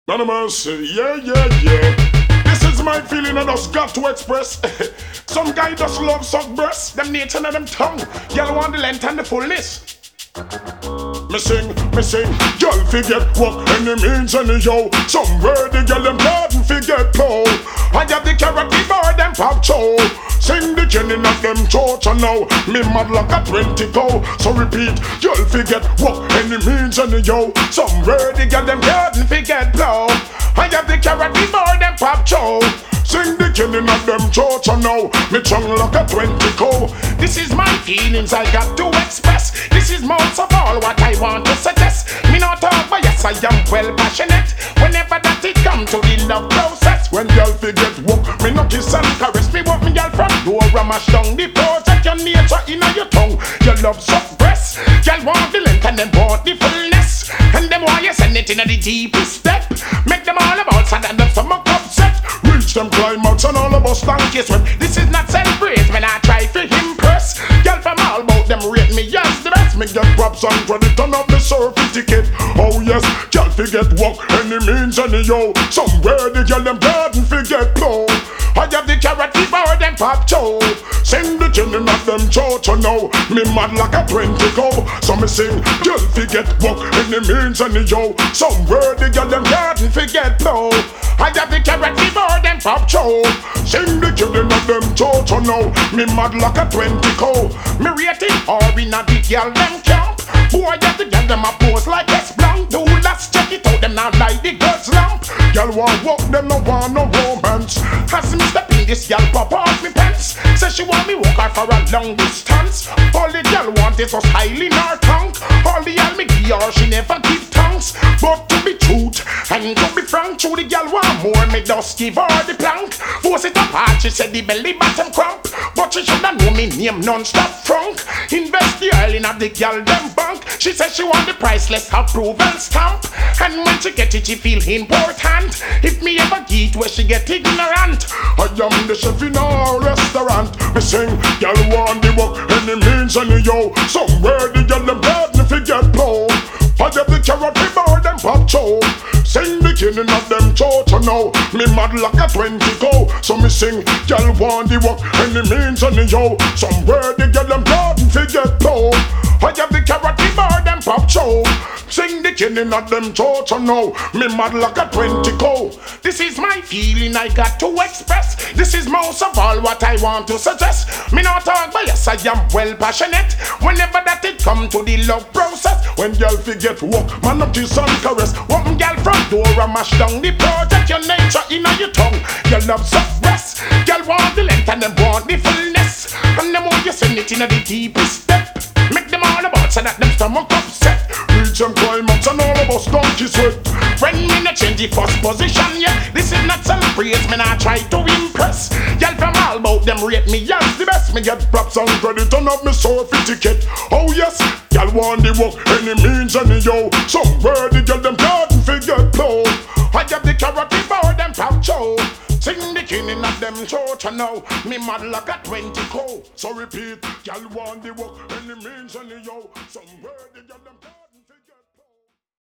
Anonymous, yeah. This is my feeling I just got to express. Some guy just love suck breasts, them nature and them tongue. Y'all want the length and the fullness. Me sing, y'all forget what any means any yo. Somewhere the girl them garden forget plow. I have the character bar them pop show. Sing the beginning of them church and now me mad like a 20 cow. So repeat, y'all forget what any means any yo. Somewhere the girl them garden forget plow. I have the character bar them pop show. Sing the beginning of them church and now me chung like a 20 cow. This is my feelings I got to express. This is most of all what I want to suggest. Me not talk, but yes I am well passionate. Whenever that it come to the love process. When y'all forget walk, me no kiss and caress. Me want me y'all from door and mash down the project. Your nature inna your tongue, your love suck breast. Y'all want the length and them want the fullness. And them want you send it inna the deepest step. Make them all about sad and them stomach upset. Reach them climax and all of us donkey sweat. This is not self-praise when I try to impress. Y'all from all about them rate me as the best. Me get props and credit and have the certificate. Oh yes, y'all forget walk any means any yo. Somewhere the girl them garden forget plow. I have the carrot for them pop show. Sing the children of them church and now me mad like a 20 go. So me sing, y'all forget walk any means any yo. Somewhere the girl them garden forget plow. I have the carrot for them pop show. Sing the children of them church and now me mad like a 20 go. Me rating or in a big girl them camp. Boy, yeah, the girl them a pose like S blank. Do let's check it out, them now like the girls lamp. Girl want walk, them no want no romance. As me step in this girl pop off me pants. Say she want me walk her for a long distance. All the girl want is us highly in her tongue. All the girl me give her, she never give thanks. But to be truth and to be frank, true the girl want more, me just give her the plank. Force it apart, she said the belly bottom cramp. But she shoulda know me name non-stop frunk. Invest the oil in the girl them bank. She said she want the priceless approval stamp. And when she get it, she feel important. If me ever get where she get ignorant. I am the chef in our restaurant. Me sing, girl want the work any means any yo. Somewhere the girl them garden forget plow. I have the carrot bar them pop show. Sing the beginning of them church and now me mad like a 20 go. So me sing, girl want the work any means any yo. Somewhere the girl them garden forget plow. I have the carrot bar them pop show. Sing the beginning of them church and now me mad like a 20 go. This is my feeling I got to express. This is most of all what I want to suggest. Me not talk, but yes I am well passionate. Whenever that it come to the love process. When y'all forget walk, man up kiss and caress. One girl from door and mash down the project. Your nature inna your tongue, your love suck breast. Girl want the length and them want the fullness. And them want you send it inna the deepest step. Make them all about so that them stomach upset. Reach them climax and all of us donkey sweat. When me not change the first position yet. This is not self-praise, me not try to impress. Y'all from all about them rate me as the best. Me get props and credit and have me certificate. Oh yes, y'all want the work any means any yo. Somewhere the girl them garden forget plow. I have the character for them pop show. Sing the beginning of them church and now me mad like a 20 co. So repeat, y'all want the work any means any yo. Somewhere the girl them